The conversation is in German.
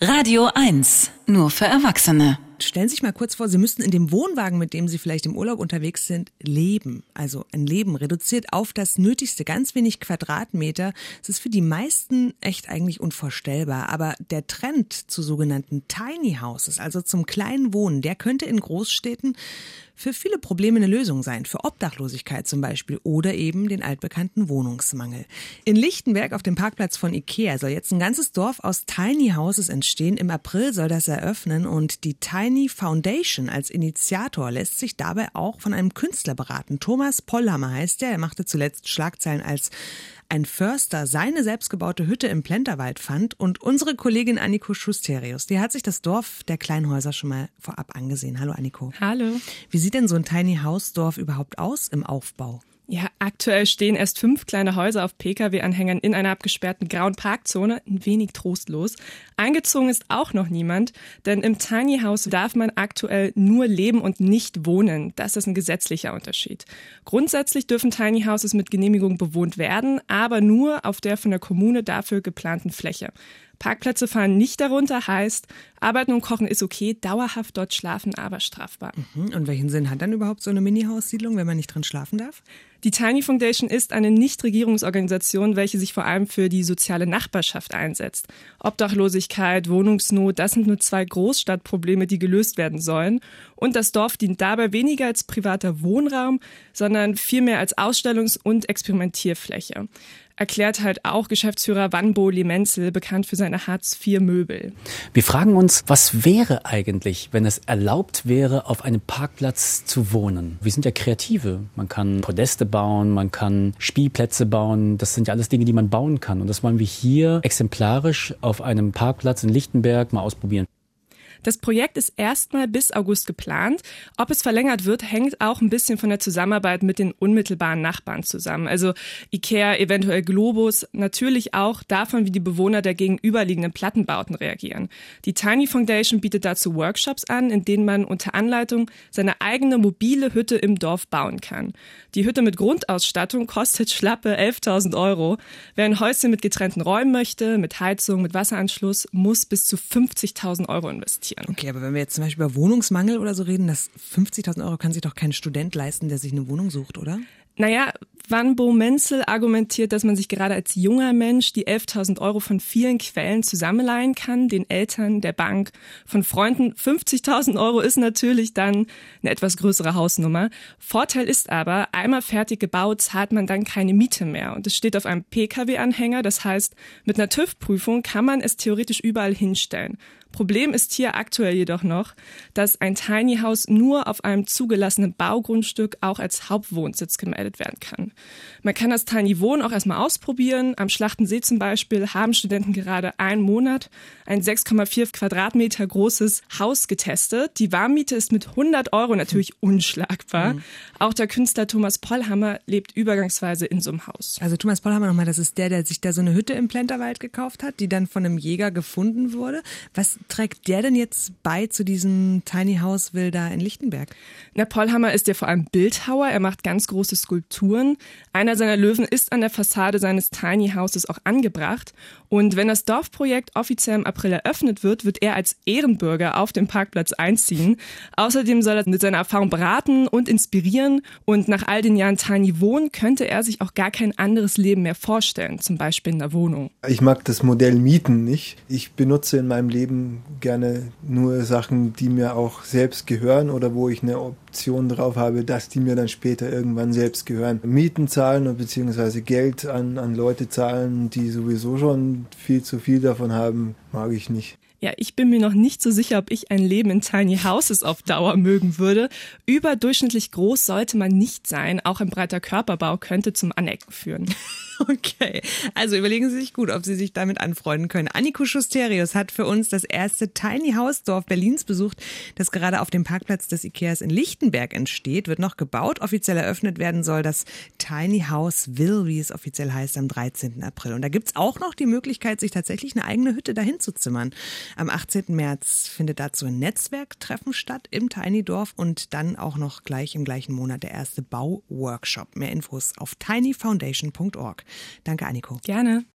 Radio 1, nur für Erwachsene. Stellen Sie sich mal kurz vor, Sie müssten in dem Wohnwagen, mit dem Sie vielleicht im Urlaub unterwegs sind, leben. Also ein Leben reduziert auf das Nötigste, ganz wenig Quadratmeter. Es ist für die meisten echt eigentlich unvorstellbar. Aber der Trend zu sogenannten Tiny Houses, also zum kleinen Wohnen, der könnte in Großstädten für viele Probleme eine Lösung sein. Für Obdachlosigkeit zum Beispiel oder eben den altbekannten Wohnungsmangel. In Lichtenberg auf dem Parkplatz von Ikea soll jetzt ein ganzes Dorf aus Tiny Houses entstehen. Im April soll das eröffnen und die Tiny Foundation als Initiator lässt sich dabei auch von einem Künstler beraten. Thomas Pollhammer heißt der. Er machte zuletzt Schlagzeilen, als ein Förster seine selbstgebaute Hütte im Plenterwald fand. Und unsere Kollegin Anniko Schusterius, die hat sich das Dorf der Kleinhäuser schon mal vorab angesehen. Hallo Anniko. Hallo. Wie sieht denn so ein Tiny House Dorf überhaupt aus im Aufbau? Ja, aktuell stehen erst 5 kleine Häuser auf Pkw-Anhängern in einer abgesperrten grauen Parkzone. Ein wenig trostlos. Eingezogen ist auch noch niemand, denn im Tiny House darf man aktuell nur leben und nicht wohnen. Das ist ein gesetzlicher Unterschied. Grundsätzlich dürfen Tiny Houses mit Genehmigung bewohnt werden, aber nur auf der von der Kommune dafür geplanten Fläche. Parkplätze fallen nicht darunter, heißt, Arbeiten und Kochen ist okay, dauerhaft dort schlafen aber strafbar. Und welchen Sinn hat dann überhaupt so eine Mini-Haussiedlung, wenn man nicht drin schlafen darf? Die Tiny Foundation ist eine Nichtregierungsorganisation, welche sich vor allem für die soziale Nachbarschaft einsetzt. Obdachlosigkeit, Wohnungsnot, das sind nur 2 Großstadtprobleme, die gelöst werden sollen. Und das Dorf dient dabei weniger als privater Wohnraum, sondern vielmehr als Ausstellungs- und Experimentierfläche. Erklärt halt auch Geschäftsführer Wanbo Limenzel, bekannt für seine Hartz-IV-Möbel. Wir fragen uns, was wäre eigentlich, wenn es erlaubt wäre, auf einem Parkplatz zu wohnen? Wir sind ja Kreative. Man kann Podeste bauen, man kann Spielplätze bauen. Das sind ja alles Dinge, die man bauen kann. Und das wollen wir hier exemplarisch auf einem Parkplatz in Lichtenberg mal ausprobieren. Das Projekt ist erstmal bis August geplant. Ob es verlängert wird, hängt auch ein bisschen von der Zusammenarbeit mit den unmittelbaren Nachbarn zusammen. Also Ikea, eventuell Globus, natürlich auch davon, wie die Bewohner der gegenüberliegenden Plattenbauten reagieren. Die Tiny Foundation bietet dazu Workshops an, in denen man unter Anleitung seine eigene mobile Hütte im Dorf bauen kann. Die Hütte mit Grundausstattung kostet schlappe 11.000 €. Wer ein Häuschen mit getrennten Räumen möchte, mit Heizung, mit Wasseranschluss, muss bis zu 50.000 € investieren. Okay, aber wenn wir jetzt zum Beispiel über Wohnungsmangel oder so reden, das 50.000 € kann sich doch kein Student leisten, der sich eine Wohnung sucht, oder? Naja, Wanbo Menzel argumentiert, dass man sich gerade als junger Mensch die 11.000 € von vielen Quellen zusammenleihen kann, den Eltern, der Bank, von Freunden. 50.000 € ist natürlich dann eine etwas größere Hausnummer. Vorteil ist aber, einmal fertig gebaut, zahlt man dann keine Miete mehr. Und es steht auf einem Pkw-Anhänger, das heißt, mit einer TÜV-Prüfung kann man es theoretisch überall hinstellen. Problem ist hier aktuell jedoch noch, dass ein Tiny House nur auf einem zugelassenen Baugrundstück auch als Hauptwohnsitz gemeldet werden kann. Man kann das Tiny Wohnen auch erstmal ausprobieren. Am Schlachtensee zum Beispiel haben Studenten gerade einen Monat ein 6,4 Quadratmeter großes Haus getestet. Die Warmmiete ist mit 100 € natürlich unschlagbar. Auch der Künstler Thomas Pollhammer lebt übergangsweise in so einem Haus. Also Thomas Pollhammer nochmal, das ist der sich da so eine Hütte im Plenterwald gekauft hat, die dann von einem Jäger gefunden wurde. Was trägt der denn jetzt bei zu diesem Tiny House Will da in Lichtenberg? Na, Pollhammer ist ja vor allem Bildhauer. Er macht ganz große Skulpturen. Einer seiner Löwen ist an der Fassade seines Tiny Houses auch angebracht. Und wenn das Dorfprojekt offiziell im April eröffnet wird, wird er als Ehrenbürger auf dem Parkplatz einziehen. Außerdem soll er mit seiner Erfahrung beraten und inspirieren. Und nach all den Jahren Tiny Wohnen könnte er sich auch gar kein anderes Leben mehr vorstellen, zum Beispiel in einer Wohnung. Ich mag das Modell Mieten nicht. Ich benutze in meinem Leben gerne nur Sachen, die mir auch selbst gehören oder wo ich eine Option drauf habe, dass die mir dann später irgendwann selbst gehören. Mieten zahlen bzw. Geld an Leute zahlen, die sowieso schon viel zu viel davon haben, mag ich nicht. Ja, ich bin mir noch nicht so sicher, ob ich ein Leben in Tiny Houses auf Dauer mögen würde. Überdurchschnittlich groß sollte man nicht sein. Auch ein breiter Körperbau könnte zum Anecken führen. Okay, also überlegen Sie sich gut, ob Sie sich damit anfreunden können. Anniko Schusterius hat für uns das erste Tiny House Dorf Berlins besucht, das gerade auf dem Parkplatz des Ikeas in Lichtenberg entsteht, wird noch gebaut. Offiziell eröffnet werden soll das Tiny House Will, wie es offiziell heißt, am 13. April. Und da gibt's auch noch die Möglichkeit, sich tatsächlich eine eigene Hütte dahin zu zimmern. Am 18. März findet dazu ein Netzwerktreffen statt im Tiny Dorf und dann auch noch gleich im gleichen Monat der erste Bauworkshop. Mehr Infos auf tinyfoundation.org. Danke, Anniko. Gerne.